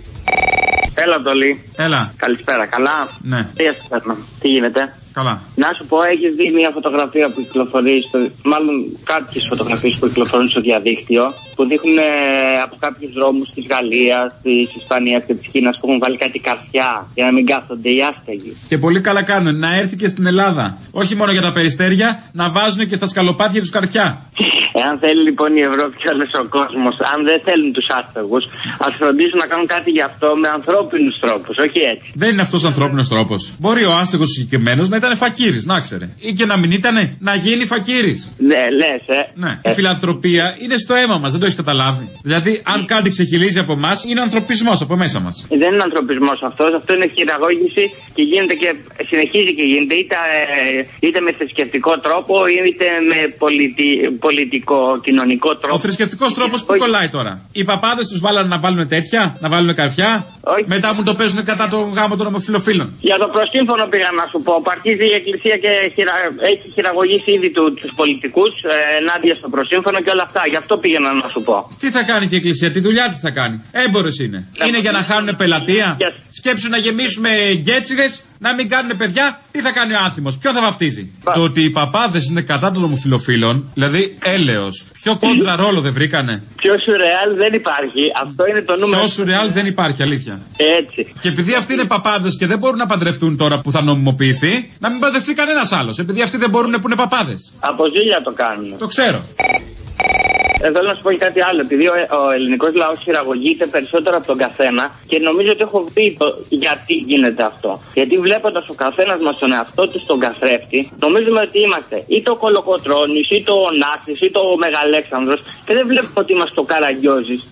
Έλα, Ντολή. Έλα. Καλησπέρα, καλά. Ναι. Τι γίνεται? Καλά. Να σου πω, έχεις δει μια φωτογραφία που κυκλοφορεί, μάλλον κάποιες φωτογραφίες που κυκλοφορούν στο διαδίκτυο, που δείχνουν από κάποιους δρόμους της Γαλλίας, της Ισπανίας και της Κίνας που έχουν βάλει κάτι καρφιά για να μην κάθονται οι άστεγοι. Και πολύ καλά κάνουν να έρθει και στην Ελλάδα. Όχι μόνο για τα περιστέρια, να βάζουν και στα σκαλοπάτια τους καρφιά. Εάν θέλει λοιπόν η Ευρώπη και όλος ο κόσμος, αν δεν θέλουν τους άστεγους, ας φροντίσουν να κάνουν κάτι γι' αυτό με ανθρώπινους τρόπους, όχι έτσι. Δεν είναι αυτός ο ανθρώπινος τρόπος. Μπορεί ο άστεγος συγκεκριμένος να ήταν φακίρης, να ξέρε. Ή και να μην ήτανε, να γίνει φακίρης. Ναι, λες, Ναι. Η φιλανθρωπία είναι στο αίμα μας, δεν το έχεις καταλάβει. Δηλαδή, αν κάτι ξεχυλίζει από εμάς, είναι ανθρωπισμός από μέσα μας. Δεν είναι ανθρωπισμός αυτός, αυτό είναι χειραγώγηση και γίνεται και συνεχίζει και γίνεται είτε με θρησκευτικό τρόπο είτε με πολιτικό-κοινωνικό τρόπο. Ο θρησκευτικός τρόπος που κολλάει τώρα. Οι παπάδες τους βάλανε να βάλουν τέτοια, να βάλουν καρφιά. Όχι. Μετά μου το παίζουν κατά το γάμο των ομοφυλοφίλων. Για το προσύμφωνο πήγα να σου πω. Αρχίζει η Εκκλησία και έχει χειραγωγήσει ήδη τους πολιτικούς ενάντια στο προσύμφωνο και όλα αυτά. Γι' αυτό πήγαινα να σου πω. Τι θα κάνει και η Εκκλησία, τη δουλειά της θα κάνει. Έμπορες είναι. Είναι για να χάνουν πελατεία. Σκέψου να γεμίσουμε γκέτσιδες, να μην κάνουν παιδιά. Τι θα κάνει ο άθιμος, ποιο θα βαφτίζει. Το ότι οι παπάδες είναι κατά των ομοφυλοφίλων, δηλαδή έλεος. Πιο κόντρα ρόλο δεν βρήκανε. Πιο σουρεάλ δεν υπάρχει. Αυτό είναι το νούμερο. Πιο σουρεάλ δεν υπάρχει, αλήθεια. Έτσι. Και επειδή αυτοί είναι παπάδες και δεν μπορούν να παντρευτούν τώρα που θα νομιμοποιηθεί, να μην παντρευτεί κανένας άλλος. Επειδή αυτοί δεν μπορούν που είναι παπάδες. Από ζήλια το κάνουν. Το ξέρω. Θέλω να σου πω και κάτι άλλο. Επειδή ο ελληνικός λαός χειραγωγείται περισσότερο από τον καθένα και νομίζω ότι έχω δει γιατί γίνεται αυτό. Γιατί βλέποντας ο καθένας μας τον εαυτό του στον καθρέφτη, νομίζουμε ότι είμαστε είτε ο Κολοκοτρώνης, είτε ο Νάσης, είτε ο Μεγαλέξανδρος και δεν βλέπουμε ότι είμαστε ο Καραγκιόζης.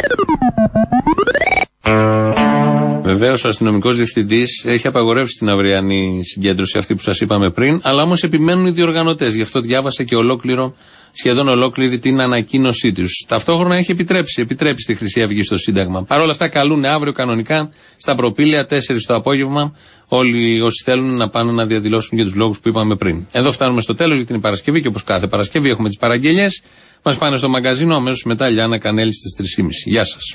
Βεβαίως ο αστυνομικός διευθυντής έχει απαγορεύσει την αυριανή συγκέντρωση αυτή που σας είπαμε πριν, αλλά όμως επιμένουν οι διοργανωτές. Γι' αυτό διάβασα και σχεδόν ολόκληρη την ανακοίνωσή τους. Ταυτόχρονα έχει επιτρέψει στη Χρυσή Αυγή στο Σύνταγμα. Παρ' όλα αυτά καλούν αύριο κανονικά στα προπήλαια 4 το απόγευμα όλοι όσοι θέλουν να πάνε να διαδηλώσουν για τους λόγους που είπαμε πριν. Εδώ φτάνουμε στο τέλος για την Παρασκευή και όπως κάθε Παρασκευή έχουμε τις παραγγελίες. Μας πάνε στο μαγκαζίνο, αμέσως μετά Λιάννα Κανέλη στις 3:30. Γεια σας.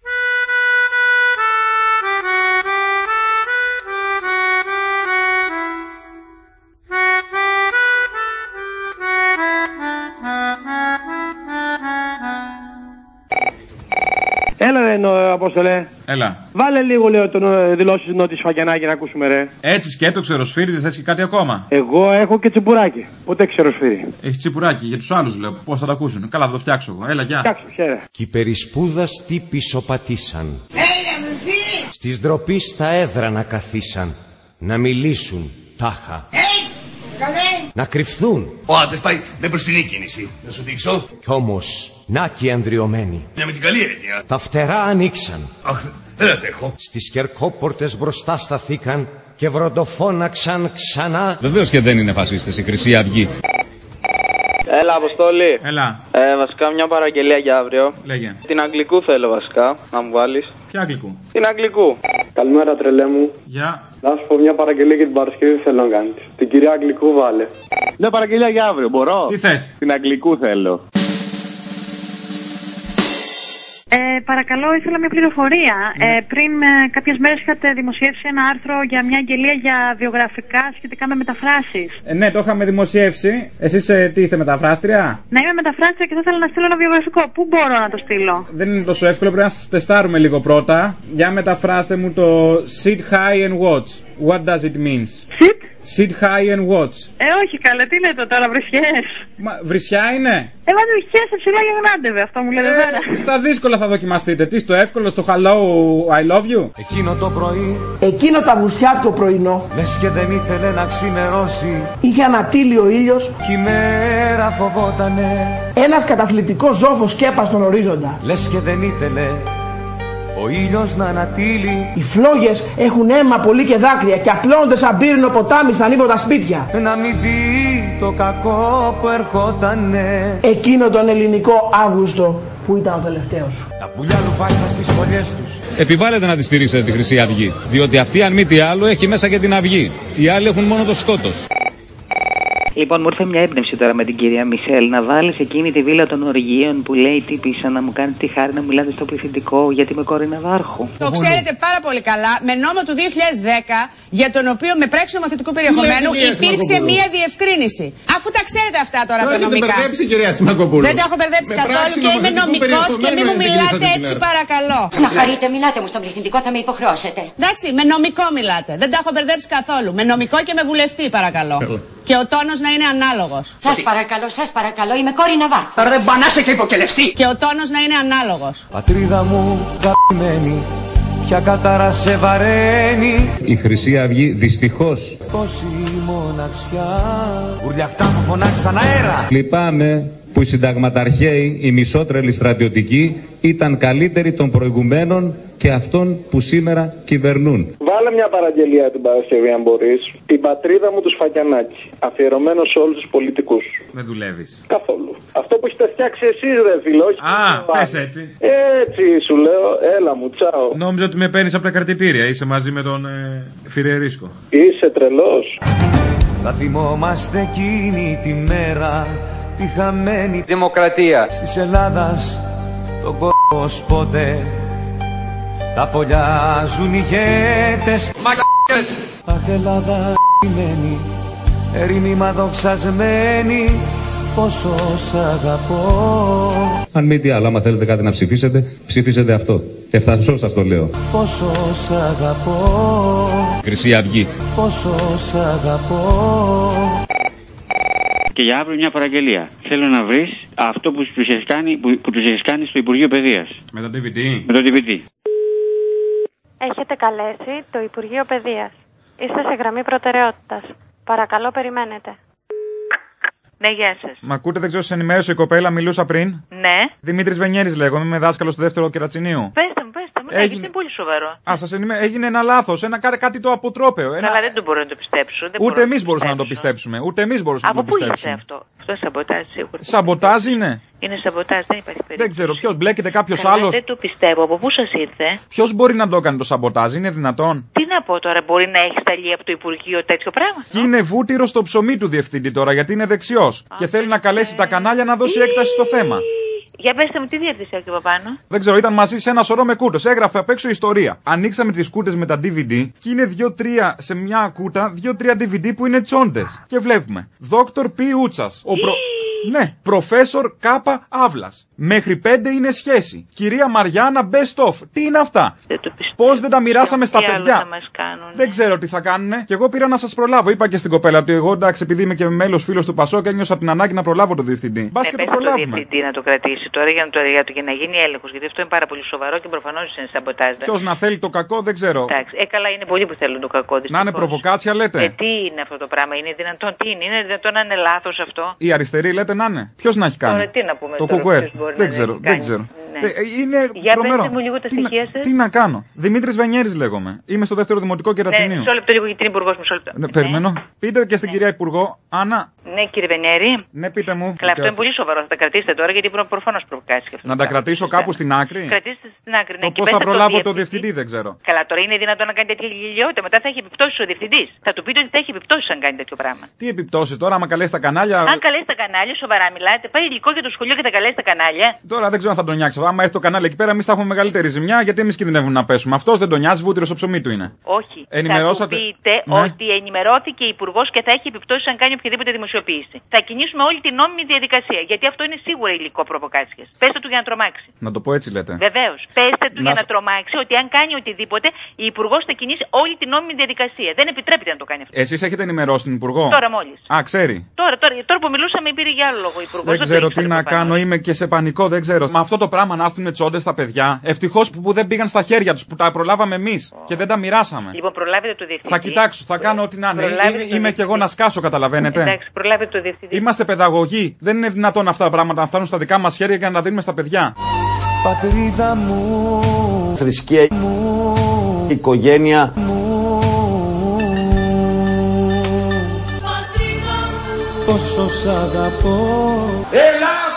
Έλα, Απόστολε. Έλα. Βάλε λίγο, λέω, τον δηλώσεις Νότης Φαγιανάκη να ακούσουμε, ρε. Έτσι σκέτο, ξεροσφύρι, δεν θες και κάτι ακόμα. Εγώ έχω και τσιμπουράκι. Ποτέ ξεροσφύρι. Έχει τσιμπουράκι για τους άλλους, λέω. Πώς θα το ακούσουν. Καλά, θα το φτιάξω εγώ. Έλα, γεια. Φτιάξω, χαίρε. Κι οι περισπούδας τι πισωπατήσαν. Στις ντροπή στα έδρανα καθίσαν. Να μιλήσουν τάχα. Να κρυφθούν. Ο άντρας πάει με μπροστινή κίνηση. Να σου δείξω. Κι όμως, να και ανδριωμένοι. Μια με την καλή έννοια. Τα φτερά ανοίξαν. Αχ, δεν αντέχω. Στις κερκόπορτες μπροστά σταθήκαν και βροντοφώναξαν ξανά. Βεβαίως και δεν είναι φασίστες η Χρυσή Αυγή. Έλα, Αποστόλη. Έλα. Βασικά μια παραγγελία για αύριο. Λέγε. Την Αγγλικού θέλω βασικά να μου βάλεις. Ποια Αγγλικού? Την Αγγλικού. Καλημέρα, τρελέ μου. Γεια. Να σου πω μια παραγγελία για την Παρασκευή θέλω να κάνεις. Την κυρία Αγγλικού βάλε. Μια παραγγελία για αύριο, μπορώ? Τι θες? Την Αγγλικού θέλω. Παρακαλώ, ήθελα μια πληροφορία. Πριν κάποιες μέρες είχατε δημοσιεύσει ένα άρθρο για μια αγγελία για βιογραφικά σχετικά με μεταφράσεις. Ναι, το είχαμε δημοσιεύσει. Εσείς τι είστε, μεταφράστρια? Ναι, είμαι μεταφράστρια και θα ήθελα να στείλω ένα βιογραφικό. Πού μπορώ να το στείλω? Δεν είναι τόσο εύκολο, πρέπει να τεστάρουμε λίγο πρώτα. Για μεταφράστε μου το sit high and watch. What does it mean? Sit high and watch. Όχι καλέ, τι λέτε τώρα, βρισιές? Μα βρισιά είναι? Μα βρισιές σε ψηλά γεγνάντεβε, αυτό μου λέτε τώρα. Στα δύσκολα θα δοκιμαστείτε. Τι, στο εύκολο, στο hello, I love you. Εκείνο το πρωί, εκείνο το αυγουστιάτικο πρωινό, λες και δεν ήθελε να ξημερώσει. είχε ανατείλει ο ήλιος Κι η μέρα φοβότανε. Ένας καταθλιπτικός ζόφος σκέπα στον ορίζοντα. Λες και δεν ήθελε ο ήλιος να ανατείλει. Οι φλόγες έχουν αίμα πολύ και δάκρυα και απλώνονται σαν πύρινο ποτάμι στα ανίποτα σπίτια. Να μην δει το κακό που ερχότανε. Εκείνο τον ελληνικό Αύγουστο που ήταν ο τελευταίος. Τα πουλιά λουφάξαν στις φωλιές τους. Επιβάλλεται να τη στηρίξετε τη Χρυσή Αυγή. Διότι αυτή, αν μη τι άλλο, έχει μέσα και την αυγή. Οι άλλοι έχουν μόνο το σκότος. Λοιπόν, μου ήρθε μια έμπνευση τώρα με την κυρία Μισελ να βάλει εκείνη τη βίλα των οργείων που λέει τύπησα να μου κάνει τη χάρη να μιλάτε στο πληθυντικό γιατί είμαι κόρη Ναβάρχου. Το ξέρετε πάρα πολύ καλά, με νόμο του 2010, για τον οποίο με πράξη νομοθετικού περιεχομένου υπήρξε μία διευκρίνηση. Αφού τα ξέρετε αυτά τώρα τα νομικά. Δεν μπερδέψει, κυρία Σιμακοπούλου. Δεν τα έχω μπερδέψει καθόλου και είμαι νομικός και μην μου μιλάτε έτσι, παρακαλώ. Να χαρείτε, μιλάτε μου στον πληθυντικό, θα με υποχρεώσετε. Εντάξει, με νομικό μιλάτε. Δεν τα έχω μπερδέψει καθόλου. Με νομικό και με βουλευτή, παρακαλώ. Και ο τόνος να είναι ανάλογος. Σας παρακαλώ, είμαι κόρη Ναβάρχου. Τώρα δεν μπανάστε και υποκελευτεί. Και ο τόνος να είναι ανάλογος. Πατρίδα μου γαμμένη, ποια κατάρα σε βαραίνει. Η Χρυσή Αυγή δυστυχώς. Πόση μοναξιά, ουρλιαχτά μου φωνάξαν αέρα. Λυπάμαι που οι συνταγματαρχαίοι, οι μισότρελοι στρατιωτικοί ήταν καλύτεροι των προηγουμένων και αυτών που σήμερα κυβερνούν. Βάλε μια παραγγελία την Παρασκευή αν μπορείς. Την πατρίδα μου του Σφακιανάκη. Αφιερωμένο σε όλους τους πολιτικούς. Με δουλεύεις. Καθόλου. Αυτό που έχετε φτιάξει εσείς ρε φίλο. Α, πες έτσι. Έτσι σου λέω. Έλα μου, τσάω. Νόμιζα ότι με παίρνεις από τα κρατητήρια. Είσαι μαζί με τον Φιρερίσκο. Είσαι τρελός. Θα θυμόμαστε εκείνη τη μέρα, τη χαμένη δημοκρατία της Ελλάδας, τον κόσμο ποτέ. Τα φωλιάζουν οι ηγέτες μαγ***ες. Αχ, Ελλάδα ημένη, ερημίμα δοξασμένη, πόσο σ' αγαπώ. Αν μη τι άλλο, άμα θέλετε κάτι να ψηφίσετε, ψηφίσετε αυτό. Ευθαρσώς σας το λέω. Πόσο σ' αγαπώ. Χρυσή Αυγή. Πόσο σ' αγαπώ. Και για αύριο μια παραγγελία. Θέλω να βρεις αυτό που τους έχεις κάνει στο Υπουργείο Παιδείας. Με το DVD. Με το DVD. Έχετε καλέσει το Υπουργείο Παιδείας. Είστε σε γραμμή προτεραιότητας. Παρακαλώ, περιμένετε. Ναι, γεια σας. Μ' ακούτε, δεν ξέρω, σας ενημέρωσε η κοπέλα, μιλούσα πριν. Ναι. Δημήτρης Βενιέρης λέγομαι, είμαι δάσκαλος στο δεύτερο Κερατσινίου. Πέστε μου, έγινε... είναι πολύ σοβαρό. Α, σας έγινε ένα λάθος, κάτι το αποτρόπαιο. Αλλά δεν το μπορώ να το πιστέψω. Ούτε εμείς μπορούσαμε να το πιστέψουμε. Ούτε εμείς μπορούσαμε να το πιστέψουμε. Από πού ήρθε αυτό? Αυτό σαμποτάζ σίγουρα. Σαμποτάζ είναι. Είναι σαμποτάζ, δεν υπάρχει περίπτωση. Δεν ξέρω, ποιος μπλέκεται, κάποιος άλλος. Δεν το πιστεύω. Από πού σας ήρθε? Ποιος μπορεί να το κάνει το σαμποτάζ, είναι δυνατόν? Τι να πω τώρα, μπορεί να έχει σταλεί από το Υπουργείο τέτοιο πράγμα? Και είναι βούτυρο στο ψωμί του διευθυντή τώρα, γιατί είναι δεξιός. Και θέλει να καλέσει τα κανάλια να δώσει έκταση στο θέμα. Για πέστε μου, τι διεύθυνση έχει από πάνω? Δεν ξέρω, ήταν μαζί σε ένα σωρό με κούτες. Έγραφε απ' έξω ιστορία. Ανοίξαμε τις κούτες με τα DVD και είναι 2-3 σε μια κούτα, 2-3 DVD που είναι τσόντες. Και βλέπουμε. Δόκτωρ Π. Ούτσας. Ναι, Προφέσορ Κάπα Αύλας. Μέχρι 5 είναι σχέση. Κυρία Μαριάννα Best of. Τι είναι αυτά? Πώς δεν τα μοιράσαμε στα παιδιά? Δεν ξέρω τι θα κάνουνε. Και εγώ πήρα να σας προλάβω. Είπα και στην κοπέλα ότι εγώ εντάξει, επειδή είμαι και μέλος φίλος του Πασόκ, ένιωσα την ανάγκη να προλάβω τον διευθυντή. Μπας και το προλάβουμε. Το διευθυντή να το κρατήσει τώρα για να γίνει έλεγχος. Γιατί αυτό είναι πάρα πολύ σοβαρό και προφανώς είναι σαμποτάζ. Ποιος να θέλει το κακό, δεν ξέρω. Εντάξει, καλά, είναι πολλοί που θέλουν το κακό. Να είναι προβοκάτσια, λέτε. Τι είναι αυτό το πράγμα, είναι δυνατόν? Τι είναι δυνατόν να είναι λάθος αυτό? Η αριστερή λέτε να είναι. Ποιος να έχει κάνει? Τώρα, τι να πούμε, το κουκουέ. Δεν ξέρω. Ναι. Είναι για τρομερό. πέστε μου λίγο τα στοιχεία σας. Τι να κάνω? Δημήτρης Βενιέρης λέγομαι. Είμαι στο δεύτερο δημοτικό Κερατσινίου. Ναι, μισό λεπτό λίγο, γιατί είναι υπουργός, μισό λεπτό. Ναι, περιμένω. Πείτε και στην κυρία Υπουργό, Άννα. Ναι, κύριε Βενιέρη. Ναι, πείτε μου. Καλά, αυτό είναι πολύ σοβαρό. Θα τα κρατήσετε τώρα, γιατί προφανώς προβοκάσει. Να τα κρατήσω κάπου στην άκρη? Κρατήστε στην άκρη. Ναι, πώς θα προλάβω το διευθυντή, δεν ξέρω. Καλά, τώρα είναι δυνατόν να κάνει τέτοια γελιότητα? Μετά θα έχει επιπτώσεις ο διευθυντής. Θα του πείτε ότι θα έχει επιπτώσεις αν κάνει τέτοιο πράγμα. Τι επιπτώσεις τώρα, άμα καλέσει τα κανάλια? Αν καλέσει τα κανάλια, σοβαρά μιλάτε. Πάει υλικό για το σχολείο και θα καλέσει τα κανάλια. Τώρα δεν ξέρω αν θα τον νιάξει. Άμα έρθει το κανάλι εκεί πέρα, εμείς θα έχουμε μεγαλύτερη ζημιά, γιατί εμείς κινδυνεύουμε να πέσουμε. Αυτός δεν τον νοιάζει, βούτυρο στο ψωμί του είναι. Όχι. Ενημερώσατε. Θα του πείτε ότι ενημερώθηκε υπουργός και θα έχει επιπτώσεις αν κάνει οποιαδήποτε δημοσιοποίηση. Θα κινήσουμε όλη την νόμιμη διαδικασία. Γιατί αυτό είναι σίγουρα υλικό προβοκάτσιας. Πέστε του για να τρομάξει. Να το πω έτσι λέτε. Βεβαίως. Πέστε του για να τρομάξει ότι αν κάνει οτιδήποτε, η υπουργός θα κινήσει όλη την νόμιμη διαδικασία. Δεν επιτρέπεται να το κάνει αυτό. Εσείς έχετε ενημερώσει την υπουργό? Τώρα μόλις. Α, ξέρει. Τώρα που μιλούσαμε πήρε για άλλο λόγο υπουργός. Δεν ξέρω τι να κάνω, είμαι και σε πανικό, δεν ξέρω. Με αυτό το πράγμα να έρθουν τσόντες στα παιδιά. Ευτυχώς που δεν πήγαν στα χέρια τους, που τα προλάβαμε εμείς και δεν τα μοιράσαμε. Λοιπόν, προλάβετε το διευθυντή. Θα κοιτάξω, θα κάνω ό,τι να είναι. Είμαι κι εγώ να σκάσω, καταλαβαίνετε. Εντάξει, προλάβετε το διευθυντή. Είμαστε παιδαγωγοί. Δεν είναι δυνατόν αυτά τα πράγματα να φτάνουν στα δικά μας χέρια και να τα δίνουμε στα παιδιά. Πατρίδα μου, θρησκεία μου, οικογένεια μου, πόσο σ' αγαπώ. Ελλάς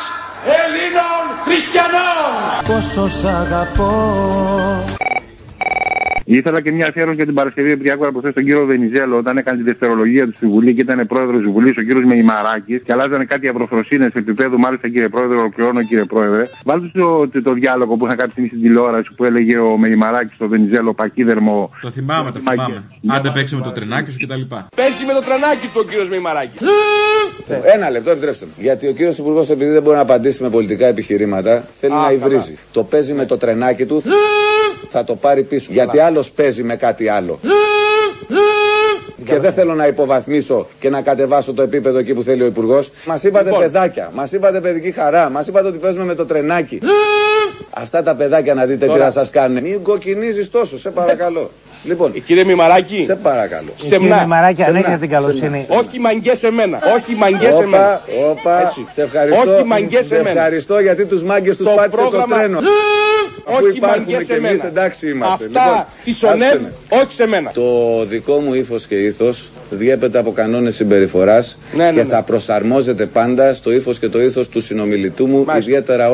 Ελλήνων Χριστιανών, πόσο σ' αγαπώ. Ήθελα και μια αφιέρωση για την Παρασκευή, επειδή άκουγα προχθές τον κύριο Βενιζέλο όταν έκανε τη δευτερολογία του στη Βουλή και ήταν πρόεδρος της Βουλής, ο κύριος Μεϊμαράκης, και αλλάζανε κάτι αυροφροσύνες επίπεδου. Μάλιστα, κύριε Πρόεδρε, ολοκληρώνω, κύριε Πρόεδρε. Βάλτε το διάλογο που είχα κάποια στιγμή στην τηλεόραση που έλεγε ο Μεϊμαράκης στο Βενιζέλο πακίδερμο. Το θυμάμαι. Άντε παίξει με το τρενάκι σου κτλ. Παίζει με το τρενάκι του ο κύριος Μεϊμαράκης. Ένα λεπτό, επιτρέψτε μου. Γιατί ο κύριος Υπουργός, επειδή δεν μπορεί να απαντήσει με πολιτικά επιχειρήματα, θέλει να υβρίζει. Το παίζει με το τρενάκι του, θα το πάρει πίσω. Γιατί άλλος παίζει με κάτι άλλο. Και δεν θέλω να υποβαθμίσω και να κατεβάσω το επίπεδο εκεί που θέλει ο Υπουργός. Μας είπατε παιδάκια, μας είπατε παιδική χαρά, μας είπατε ότι παίζουμε με το τρενάκι. Αυτά τα παιδάκια να δείτε τι θα σας κάνουν. Μην κοκκινίζεις τόσο, σε παρακαλώ. Λοιπόν, κύριε Μημαράκη, σε παρακαλώ. Κύριε Μημαράκη, αν έχετε την καλοσύνη. Όχι μαγκές εμένα. Όχι μαγκές εμένα. Όπα, σε ευχαριστώ. Όχι μαγκές εμένα. Σε ευχαριστώ γιατί τους μάγκες τους πάτησε το τρένο. Όχι μαγκές εμένα. Εντάξει είμαστε. Αυτά της ΟΝΕΒ, όχι σε μένα. Το δικό μου ύφος και ήθος διέπεται από κανόνες συμπεριφοράς και θα προσαρμόζεται πάντα στο ύφος και το ήθος του συνομιλητού μου, ιδιαίτερα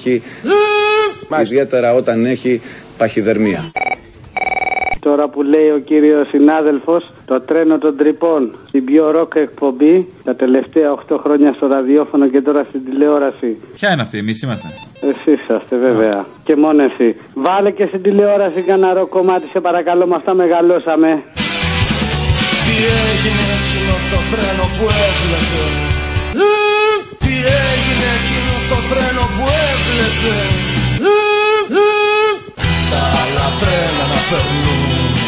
όταν έχει παχυδερμία. Τώρα που λέει ο κύριος συνάδελφος, το τρένο των τρυπών, την πιο ροκ εκπομπή, τα τελευταία 8 χρόνια στο ραδιόφωνο και τώρα στην τηλεόραση. Ποια είναι αυτή, εμείς είμαστε? Εσείς είσαστε βέβαια. Και μόνο εσύ. Βάλε και στην τηλεόραση κανένα ροκ κομμάτι, σε παρακαλώ, με αυτά μεγαλώσαμε. Τι έγινε εκείνο το τρένο που έβλεπε? Τι έγινε εκείνο το τρένο που έβλεπε? Τα άλλα τρένα να περνούν.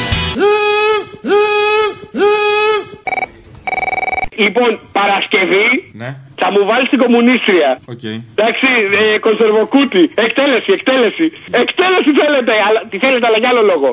Λοιπόν, Παρασκευή ναι. Θα μου βάλεις την κομμουνίστρια. Okay. Εντάξει, κονσερβοκούτι. Εκτέλεση. Εκτέλεση θέλετε, τι θέλετε, αλλά για άλλο λόγο.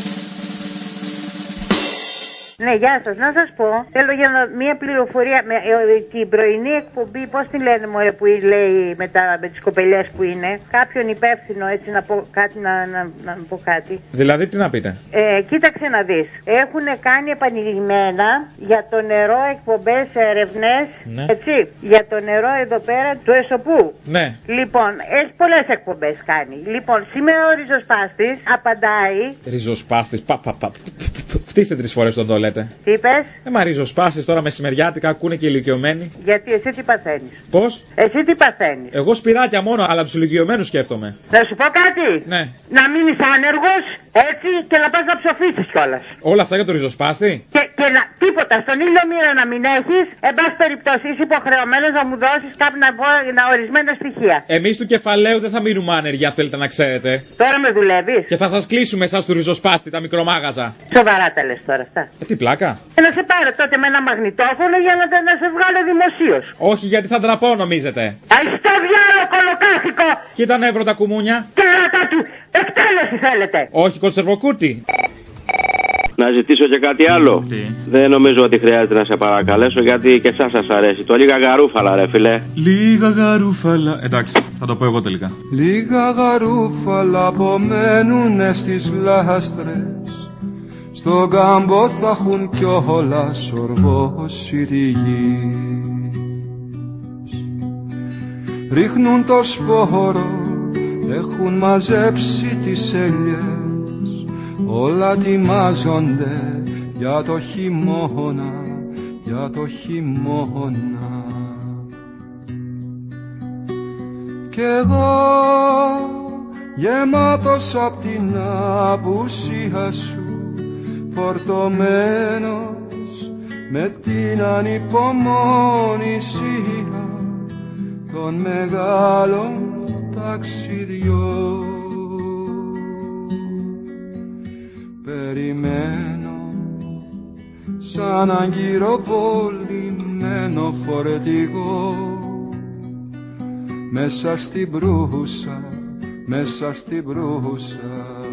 Ναι, γεια σας. Να σας πω, θέλω για μια πληροφορία. Την πρωινή εκπομπή, πώς τη λένε μωρέ, που λέει με τις κοπελιές που είναι. Κάποιον υπεύθυνο, έτσι να πω κάτι, να πω κάτι. Δηλαδή, τι να πείτε? Κοίταξε να δεις. Έχουν κάνει επανειλημμένα για το νερό εκπομπές, ερευνές. Ναι. Έτσι. Για το νερό εδώ πέρα του Εσωπού. Ναι. Λοιπόν, έχει πολλές εκπομπές κάνει. Λοιπόν, σήμερα ο ριζοσπάστης απαντάει. Ριζοσπάστης, φτύστε 3 φορές τον το λέτε. Τι είπες? Μα ριζοσπάστης τώρα μεσημεριάτικα ακούνε και ηλικιωμένοι. Γιατί εσύ τι παθαίνεις? Πώς? Εσύ τι παθαίνεις? Εγώ σπυράκια μόνο, αλλά τους ηλικιωμένους σκέφτομαι. Να σου πω κάτι? Ναι. Να μείνεις άνεργος, έτσι, και να πας να ψοφήσεις κιόλας. Όλα αυτά για το ριζοσπάστη? Και τίποτα, στον ήλιο μοίρα να μην έχεις, εν πάση περιπτώσει είσαι υποχρεωμένος να μου δώσεις κάποια ορισμένα στοιχεία. Εμείς του κεφαλαίου δεν θα μείνουμε άνεργοι, αν θέλετε να ξέρετε. Τώρα με δουλεύεις? Και θα σας κλείσουμε εσάς του ριζοσπάστη, τα μικρομάγαζα. Σοβαρά τα λες τώρα αυτά? Τι πλάκα? Να σε πάρω τότε με ένα μαγνητόφωνο για να σε βγάλω δημοσίως. Όχι, γιατί θα ντραπώ, νομίζετε. Αϊστό διάλο κολοκάθικο! Κοίτα νεύρο τα κουμούνια. Κέρατα του! Εκτέλεση θέλετε! Όχι, κονσερβοκούτι. Να ζητήσω και κάτι άλλο. Δεν νομίζω ότι χρειάζεται να σε παρακαλέσω, γιατί και εσάς σας αρέσει. Το λίγα γαρούφαλα, ρε φιλέ. Λίγα γαρούφαλα. Εντάξει, θα το πω εγώ τελικά. Λίγα γαρούφαλα απομένουνε στις λάστρες. Στον κάμπο θα έχουν κιόλας οργώσει τη γη. Ρίχνουν το σπόρο, έχουν μαζέψει τις ελιές. Όλα τιμάζονται για το χειμώνα, για το χειμώνα. Κι εγώ γεμάτος απ' την απουσία σου, φορτωμένος με την ανυπομονησία των μεγάλων ταξιδιών. Περιμένω σαν αγκυροβολημένο φορτηγό μέσα στην προύσα, μέσα στην προύσα.